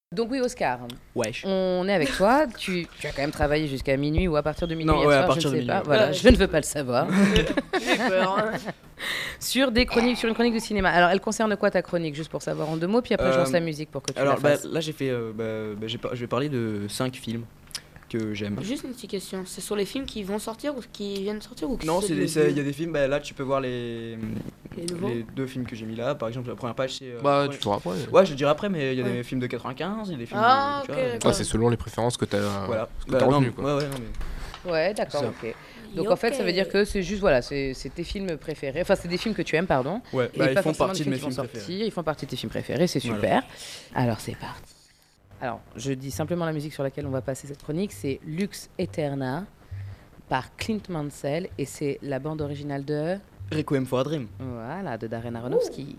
Donc oui, Oscar, Wesh. on est avec toi. Tu as quand même travaillé jusqu'à minuit ou à partir de minuit Non, hier ouais, à soir, partir je de ne sais pas. minuit. Voilà, je ne veux pas le savoir. J'ai peur. Sur une chronique de cinéma. Alors, elle concerne quoi ta chronique, juste pour savoir en 2 mots, puis après je lance la musique pour que tu la Alors fasses. là j'ai fait, je vais parler de 5 films que j'aime. Juste une petite question, c'est sur les films qui vont sortir ou qui viennent sortir ou qui Non, sont il les y a vieux des films, là tu peux voir les nouveaux 2 films que j'ai mis là. Par exemple, la première page c'est... Tu feras après. Ouais, je le dirai après, mais il y a Ouais. des films de 95, il y a des films Ah, de... ok, tu vois, d'accord. C'est selon les préférences que t'as Voilà. que t'as non, retenu, quoi. Ouais, non, mais... Ouais, d'accord, Ça. ok. Donc en fait, ça veut dire que c'est juste, voilà, c'est tes films préférés. Enfin, c'est des films que tu aimes, pardon. Ouais, Et ils pas font forcément partie des de mes qui vont films sortir. préférés. Ils font partie de tes films préférés, c'est super. Voilà. Alors, c'est parti. Alors, je dis simplement la musique sur laquelle on va passer cette chronique, c'est Lux Eterna par Clint Mansell et c'est la bande originale de... Requiem for a Dream. Voilà, de Darren Aronofsky.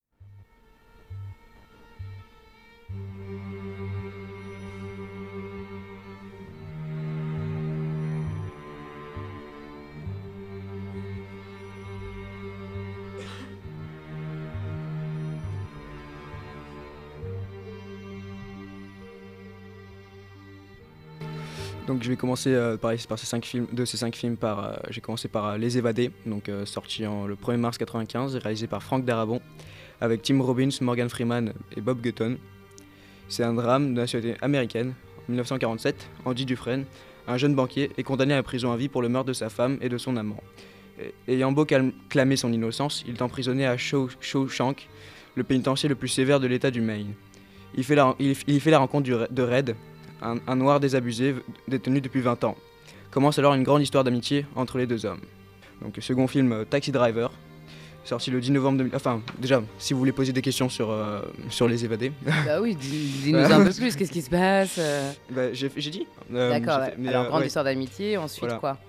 Donc je vais commencer par ces 5 films, j'ai commencé par Les Évadés, donc sorti le 1er mars 1995, réalisé par Frank Darabont, avec Tim Robbins, Morgan Freeman et Bob Gutton. C'est un drame de nationalité américaine. En 1947, Andy Dufresne, un jeune banquier, est condamné à la prison à vie pour le meurtre de sa femme et de son amant. Ayant beau clamer son innocence, il est emprisonné à Shawshank, le pénitencier le plus sévère de l'État du Maine. Il fait la rencontre de Red, un noir désabusé détenu depuis 20 ans. Commence alors une grande histoire d'amitié entre les deux hommes. Donc le second film, Taxi Driver, sorti le 10 novembre 2000. Enfin, déjà, si vous voulez poser des questions sur Les Évadés. Bah oui, dis-nous un peu plus, qu'est-ce qui se passe J'ai dit. D'accord, j'ai fait- mais, alors grande ouais. histoire d'amitié, ensuite Voilà. quoi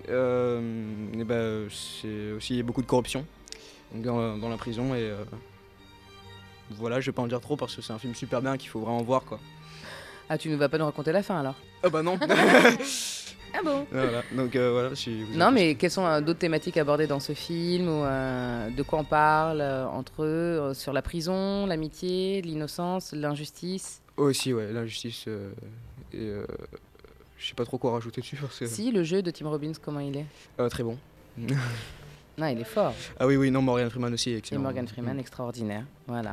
C'est aussi il y a beaucoup de corruption donc dans la prison et voilà, je vais pas en dire trop parce que c'est un film super bien qu'il faut vraiment voir quoi. Ah, tu ne vas pas nous raconter la fin alors Ah bah non. Ah bon Voilà, donc voilà, si vous Non, avez- mais quelles sont d'autres thématiques abordées dans ce film ou de quoi on parle entre eux sur la prison, l'amitié, l'innocence, l'injustice Aussi ouais, l'injustice et je sais pas trop quoi rajouter dessus parce que Si, le jeu de Tim Robbins, comment il est très bon. Non, il est fort. Ah oui, non, Morgan Freeman aussi est Et excellent. Morgan Freeman, extraordinaire. Voilà.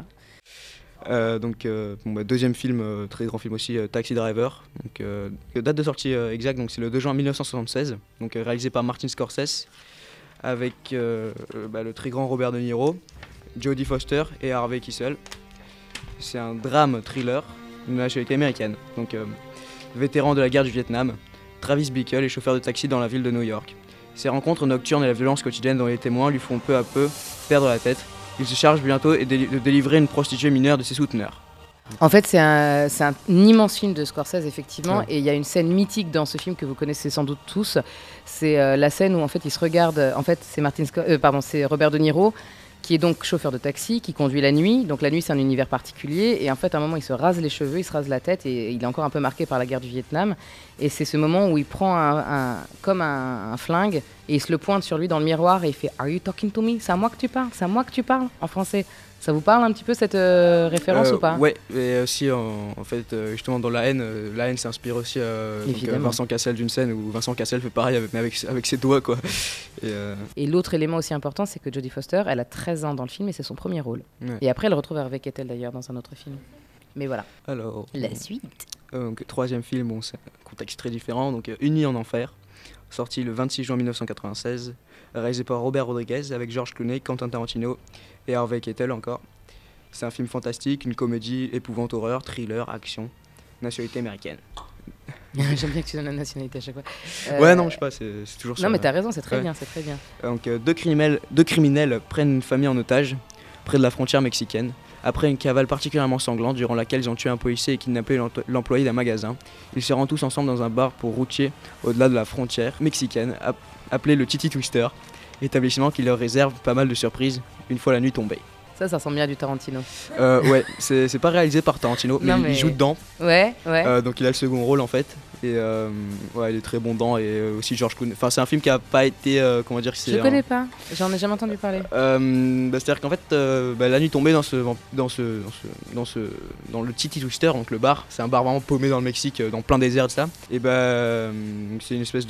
Deuxième film, très grand film aussi, Taxi Driver. Donc, date de sortie exacte, donc c'est le 2 juin 1976, donc réalisé par Martin Scorsese, avec le très grand Robert De Niro, Jodie Foster et Harvey Keitel. C'est un drame thriller de nationalité américaine. Donc, vétéran de la guerre du Vietnam, Travis Bickle est chauffeur de taxi dans la ville de New York. Ses rencontres nocturnes et la violence quotidienne dont les témoins lui font peu à peu perdre la tête. Il se charge bientôt de délivrer une prostituée mineure de ses souteneurs. En fait, c'est un immense film de Scorsese, effectivement, Ouais. et il y a une scène mythique dans ce film que vous connaissez sans doute tous. C'est la scène où en fait il se regarde. En fait, c'est Robert De Niro qui est donc chauffeur de taxi, qui conduit la nuit. Donc la nuit, c'est un univers particulier, et en fait, à un moment, il se rase les cheveux, il se rase la tête, et il est encore un peu marqué par la guerre du Vietnam. Et c'est ce moment où il prend un flingue et il se le pointe sur lui dans le miroir et il fait Are you talking to me? C'est à moi que tu parles? C'est à moi que tu parles? En français. Ça vous parle un petit peu cette référence ou pas? Ouais, et aussi en fait, justement dans La Haine s'inspire aussi donc, Évidemment. Vincent Cassel d'une scène où Vincent Cassel fait pareil mais avec ses doigts quoi. Et, Et l'autre élément aussi important, c'est que Jodie Foster, elle a 13 ans dans le film et c'est son premier rôle. Ouais. Et après, elle retrouve Harvey Keitel d'ailleurs dans un autre film. Mais voilà. alors, La suite. donc, troisième film, bon, c'est un contexte très différent, donc Unis en enfer, sorti le 26 juin 1996, réalisé par Robert Rodriguez avec George Clooney, Quentin Tarantino et Harvey Keitel encore. C'est un film fantastique, une comédie, épouvante horreur, thriller, action, nationalité américaine. J'aime bien que tu donnes la nationalité à chaque fois. Ouais, non, je sais pas, c'est toujours ça. Non, mais t'as raison, c'est très Ouais. bien, c'est très bien. Donc, deux criminels prennent une famille en otage près de la frontière mexicaine. Après une cavale particulièrement sanglante durant laquelle ils ont tué un policier et kidnappé l'employé d'un magasin, ils se rendent tous ensemble dans un bar pour routier au-delà de la frontière mexicaine, appelé le Titi Twister, établissement qui leur réserve pas mal de surprises une fois la nuit tombée. Ça ressemble bien à du Tarantino. Ouais, c'est pas réalisé par Tarantino, mais Non, il mais- joue dedans, Ouais, ouais. donc il a le second rôle en fait. Et ouais, il est très bon dedans. Et aussi George Clooney. Enfin, c'est un film qui a pas été. Comment dire, Je connais pas, j'en ai jamais entendu parler. C'est-à-dire qu'en fait, la nuit tombée dans le Titi Twister, donc le bar, c'est un bar vraiment paumé dans le Mexique, dans plein désert, ça. Et c'est une espèce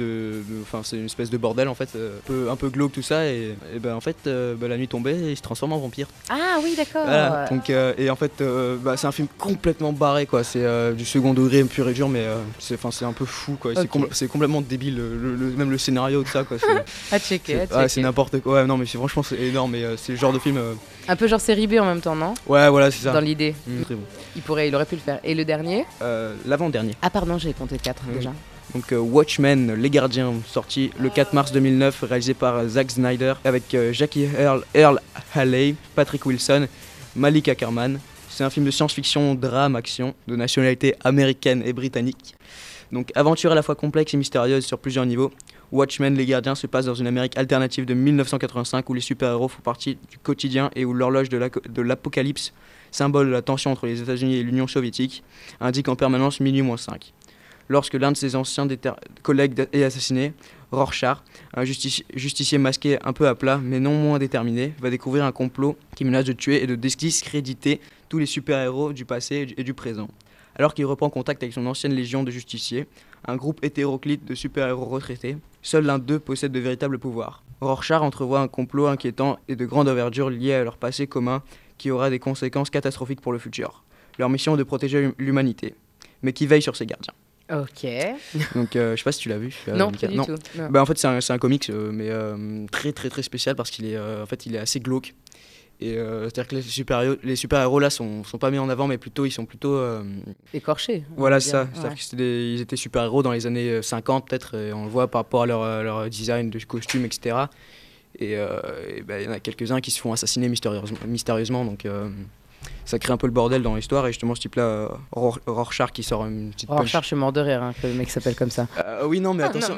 de bordel en fait, un peu glauque tout ça. Et en fait, la nuit tombée, il se transforme en vampire. Ah oui, d'accord. Voilà. Donc, et en fait, c'est un film complètement barré, quoi. C'est du second degré pur et dur, mais c'est un peu fou, quoi. Okay. C'est complètement débile, même le scénario de ça, quoi. À checker. C'est n'importe quoi. Ouais, non, mais franchement, c'est énorme. Et c'est le genre de film. Un peu genre série B en même temps, non? Ouais, voilà, c'est ça. Dans l'idée. Très bon. Il aurait pu le faire. Et le dernier? L'avant-dernier. Ah pardon, j'ai compté 4 déjà. Donc Watchmen, Les Gardiens, sorti le 4 mars 2009, réalisé par Zack Snyder, avec Jackie Earl Haley, Patrick Wilson, Malika Ackerman. C'est un film de science-fiction, drame, action, de nationalité américaine et britannique. Donc aventure à la fois complexe et mystérieuse sur plusieurs niveaux. Watchmen, Les Gardiens se passe dans une Amérique alternative de 1985 où les super-héros font partie du quotidien et où l'horloge de l'apocalypse, symbole de la tension entre les États-Unis et l'Union soviétique, indique en permanence minuit moins 5. Lorsque l'un de ses anciens collègues est assassiné, Rorschach, un justicier masqué un peu à plat mais non moins déterminé, va découvrir un complot qui menace de tuer et de discréditer tous les super-héros du passé et du présent. Alors qu'il reprend contact avec son ancienne légion de justiciers, un groupe hétéroclite de super-héros retraités, seul l'un d'eux possède de véritables pouvoirs. Rorschach entrevoit un complot inquiétant et de grande envergure lié à leur passé commun qui aura des conséquences catastrophiques pour le futur. Leur mission est de protéger l'humanité, mais qui veille sur ses gardiens. Ok. Donc je sais pas si tu l'as vu. Non, pas du tout. Non. En fait c'est un comics mais très très très spécial parce qu'il est il est assez glauque. Et c'est-à-dire que les super-héros là sont pas mis en avant, mais ils sont plutôt écorchés. Voilà, c'est ça. C'est-à-dire qu'ils étaient super-héros dans les années 50 peut-être, et on le voit par rapport à leur design de costumes, etc. Et il y en a quelques-uns qui se font assassiner mystérieusement, donc ça crée un peu le bordel dans l'histoire. Et justement ce type-là, Rorschach qui sort une petite punch. Rorschach, je suis mort de rire que le mec s'appelle comme ça. Oui, non, mais attention.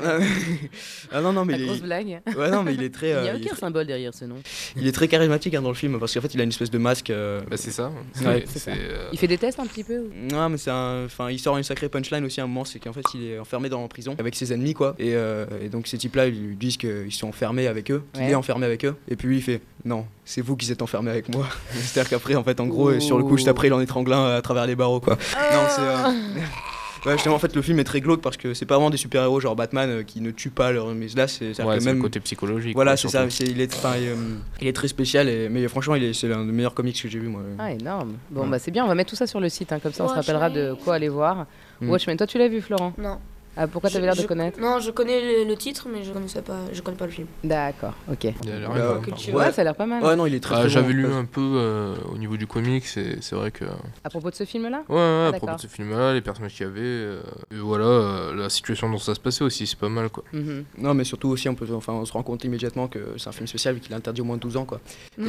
Non, mais la grosse blague. Ouais, non, mais il est très. Il n'y a aucun symbole derrière ce nom. Il est très charismatique dans le film parce qu'en fait il a une espèce de masque. C'est ça. Il fait des tests un petit peu ou... Non, mais il sort une sacrée punchline aussi à un moment, c'est qu'en fait il est enfermé dans la prison avec ses ennemis, quoi. Et donc ces types-là ils lui disent qu'ils sont enfermés avec eux, qu'il est enfermé avec eux. Et puis lui il fait non, c'est vous qui êtes enfermés avec moi. C'est-à-dire qu'après en fait en gros sur le coup juste après il en étrangle un à travers les barreaux, quoi. Non, c'est ouais, justement en fait le film est très glauque parce que c'est pas vraiment des super-héros genre Batman qui ne tuent pas leur, mais là c'est même le côté psychologique. Voilà, c'est ça, il est très spécial mais franchement c'est l'un des meilleurs comics que j'ai vu moi. Ah, énorme. Bon c'est bien, on va mettre tout ça sur le site comme ça on se rappellera de quoi aller voir. Watchmen, toi tu l'as vu Florent? Non. Ah, pourquoi t'avais l'air de connaître? Non, je connais le titre, mais je connais pas le film. D'accord, ok. Ouais, ça a l'air pas mal. Ouais, non, il est très bon. J'avais lu un peu au niveau du comics, c'est vrai que... À propos de ce film-là? Ouais, à propos de ce film-là, les personnages qu'il y avait, et voilà, la situation dont ça se passait aussi, c'est pas mal, quoi. Non, mais surtout aussi, on se rend compte immédiatement que c'est un film spécial vu qu'il est interdit au moins de 12 ans, quoi.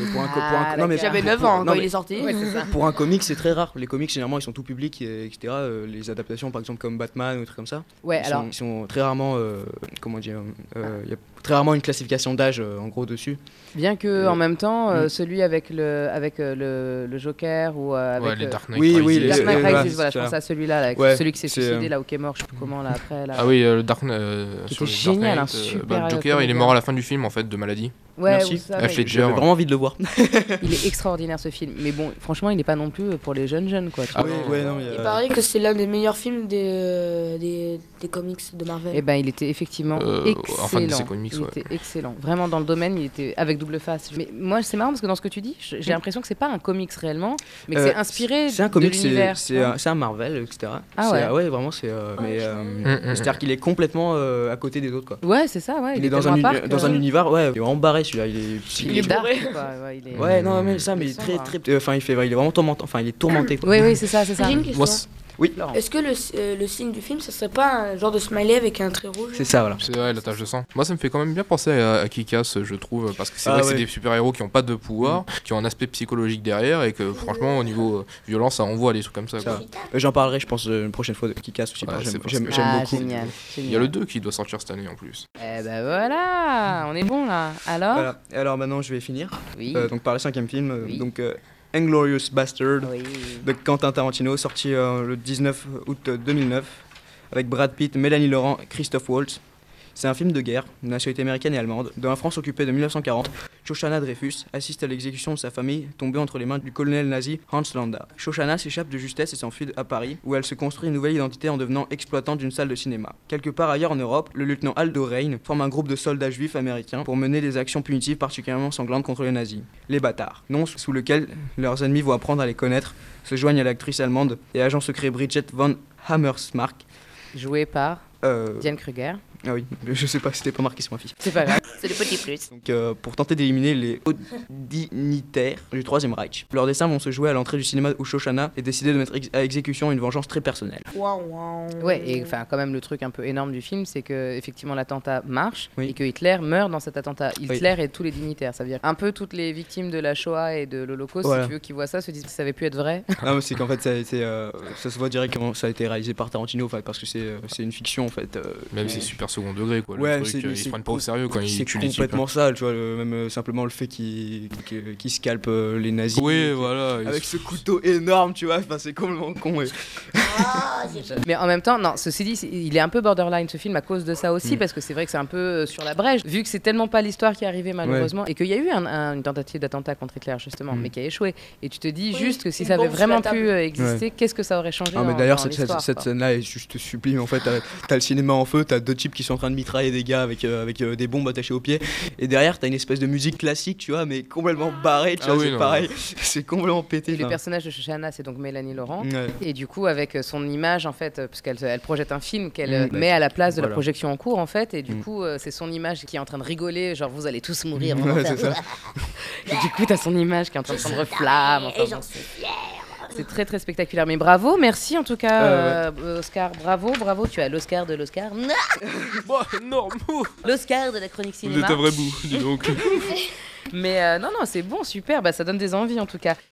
J'avais 9 ans quand il est sorti. Ouais, c'est ça. Pour un comic, c'est très rare. Les comics, généralement, ils sont tout publics, etc. Les adaptations, par exemple, comme Batman ou des trucs comme ça. Ouais, ils sont très rarement, il y a très rarement une classification d'âge en gros dessus. Bien que en même temps, celui avec le Joker ou avec les Dark Knight Rises. Dark Knight Rises, voilà, je pense à celui-là, celui qui s'est suicidé là ou qui est mort, je sais plus comment là après. Là. Ah oui, le Dark qui était génial, un super. Le Joker, il est mort à la fin du film en fait de maladie. Ouais, merci. J'avais vraiment envie de le voir. Il est extraordinaire ce film, mais bon, franchement, il n'est pas non plus pour les jeunes quoi. Il paraît que c'est l'un des meilleurs films des comics de Marvel. Et ben, il était effectivement excellent. Enfin, de ces comics, il était excellent. Vraiment dans le domaine, il était avec double face. Mais moi, c'est marrant parce que dans ce que tu dis, j'ai l'impression que c'est pas un comics réellement, mais que c'est inspiré de l'univers. C'est un Marvel, etc. Ah ouais. Ouais, vraiment, c'est. C'est-à-dire qu'il est complètement à côté des autres, quoi. Ouais, c'est ça. Ouais. Il est dans un univers, ouais, il est vraiment barré celui-là. Il est dark, quoi. Ouais, non, mais ça, mais il est très. Enfin, il est vraiment tourmenté. Enfin, il est tourmenté, quoi. Oui, c'est ça. J'ai une question. Oui. Est-ce que le signe du film, ça serait pas un genre de smiley avec un trait rouge? C'est ça, voilà. C'est vrai, la tache de sang. Moi, ça me fait quand même bien penser à Kick-Ass, je trouve, parce que c'est vrai que c'est des super-héros qui n'ont pas de pouvoir, qui ont un aspect psychologique derrière, et que franchement, au niveau violence, ça envoie des trucs comme ça. J'en parlerai, je pense, une prochaine fois de Kick-Ass aussi. J'aime beaucoup. Génial. Il y a le 2 qui doit sortir cette année en plus. Eh ben voilà, on est bon là. Alors maintenant, je vais finir. Oui. Donc par le 5e film. Donc Inglourious Bastard de Quentin Tarantino, sorti le 19 août 2009, avec Brad Pitt, Mélanie Laurent et Christophe Waltz. C'est un film de guerre, de nationalité américaine et allemande, dans la France occupée de 1940. Shoshana Dreyfus assiste à l'exécution de sa famille, tombée entre les mains du colonel nazi Hans Landa. Shoshana s'échappe de justesse et s'enfuit à Paris, où elle se construit une nouvelle identité en devenant exploitante d'une salle de cinéma. Quelque part ailleurs en Europe, le lieutenant Aldo Rain forme un groupe de soldats juifs américains pour mener des actions punitives particulièrement sanglantes contre les nazis. Les bâtards, nom sous lequel leurs ennemis vont apprendre à les connaître, se joignent à l'actrice allemande et agent secret Bridget von Hammersmark. Jouée par Diane Kruger. Ah oui, je sais pas, c'était pas marqué sur ma fiche. C'est pas grave, c'est le petit plus. Donc, pour tenter d'éliminer les hauts dignitaires du Troisième Reich. Leurs destins vont se jouer à l'entrée du cinéma où Shoshana est décidée de mettre à exécution une vengeance très personnelle. Ouais, et enfin, quand même, le truc un peu énorme du film, c'est que effectivement l'attentat marche Oui. et que Hitler meurt dans cet attentat. Hitler Oui. et tous les dignitaires. Ça veut dire un peu toutes les victimes de la Shoah et de l'Holocauste, Voilà. si tu veux, qui voient ça, se disent que ça avait pu être vrai. Ah, mais c'est qu'en fait, ça a été, ça se voit directement, ça a été réalisé par Tarantino, en fait, parce que c'est une fiction, en fait. Même c'est super second degré, quoi. Ouais, Le truc, ils se prennent pas au sérieux quand ils tuent les types. C'est complètement sale, tu vois, même simplement le fait qu'ils scalpent les nazis. Oui, voilà. Avec ce couteau énorme, tu vois, enfin, c'est complètement con. Mais en même temps, non, ceci dit, il est un peu borderline ce film à cause de ça aussi, parce que c'est vrai que c'est un peu sur la brèche, vu que c'est tellement pas l'histoire qui est arrivée malheureusement, et qu'il y a eu une tentative d'attentat contre Hitler justement, mais qui a échoué. Et tu te dis juste que si ça avait vraiment pu exister, qu'est-ce que ça aurait changé Ah, mais d'ailleurs, dans l'histoire, cette scène-là est juste sublime. En fait, t'as le cinéma en feu, t'as deux types qui sont en train de mitrailler des gars avec des bombes attachées aux pieds, et derrière, t'as une espèce de musique classique, tu vois, mais complètement barrée, tu vois, oui, c'est non, pareil, c'est complètement pété. Et le enfin. personnage de Shoshana, c'est donc Mélanie Laurent. Ouais. Et du coup, avec son image, en fait, puisqu'elle projette un film qu'elle met à la place de la Voilà. projection en cours, en fait, et du coup, c'est son image qui est en train de rigoler, genre vous allez tous mourir. on va Ouais, faire c'est ça. Et du coup, t'as son image qui est en train de prendre flamme. Enfin, j'en suis fière. c'est très très spectaculaire. Mais bravo, merci en tout cas, Oscar. Bravo, tu as l'Oscar de l'Oscar. Bah, énorme. L'Oscar de la chronique Vous cinéma. êtes un vrai bout, dis donc. Mais non, c'est bon, super. Bah, ça donne des envies en tout cas.